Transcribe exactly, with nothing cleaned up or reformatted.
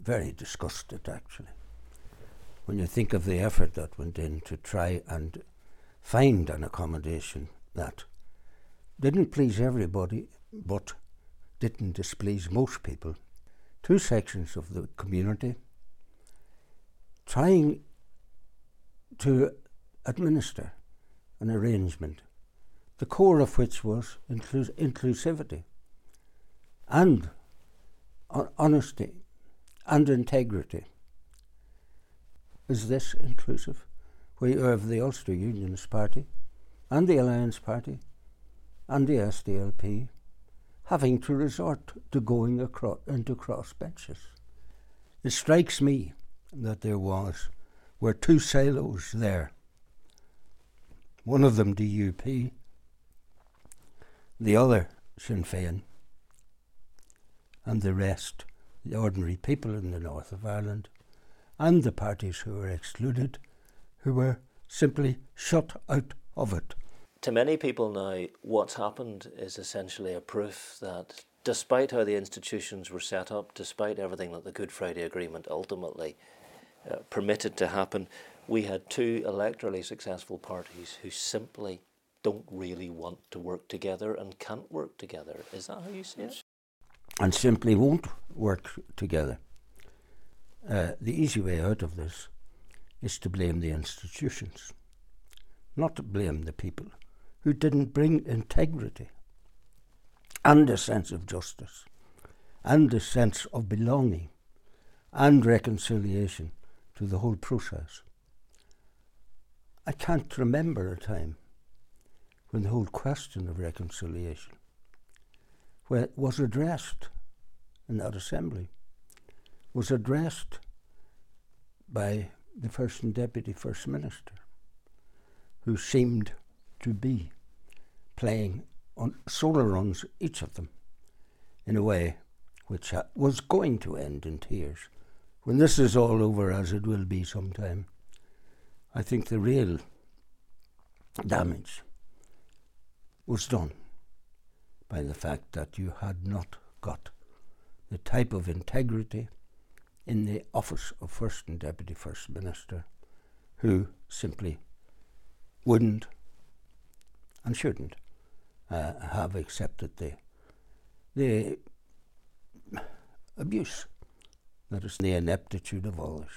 very disgusted, actually, when you think of the effort that went in to try and find an accommodation that didn't please everybody, but didn't displease most people. Two sections of the community trying to administer an arrangement, the core of which was inclus- inclusivity and uh, honesty and integrity. Is this inclusive? We have the Ulster Unionist Party and the Alliance Party and the S D L P having to resort to going across into cross benches. It strikes me that there was were two silos there. One of them D U P, the other Sinn Féin, and the rest, the ordinary people in the north of Ireland, and the parties who were excluded, who were simply shut out of it. To many people now, what's happened is essentially a proof that despite how the institutions were set up, despite everything that the Good Friday Agreement ultimately uh, permitted to happen, we had two electorally successful parties who simply don't really want to work together and can't work together. Is that how you see it? And simply won't work together. Uh, the easy way out of this is to blame the institutions, not to blame the people who didn't bring integrity and a sense of justice and a sense of belonging and reconciliation to the whole process. I can't remember a time when the whole question of reconciliation was addressed in that assembly, was addressed by the First and Deputy First Minister, who seemed to be playing on solar runs, each of them, in a way which was going to end in tears. When this is all over, as it will be sometime, I think the real damage was done by the fact that you had not got the type of integrity in the office of First and Deputy First Minister who simply wouldn't and shouldn't uh, have accepted the the abuse, that is, the ineptitude of others.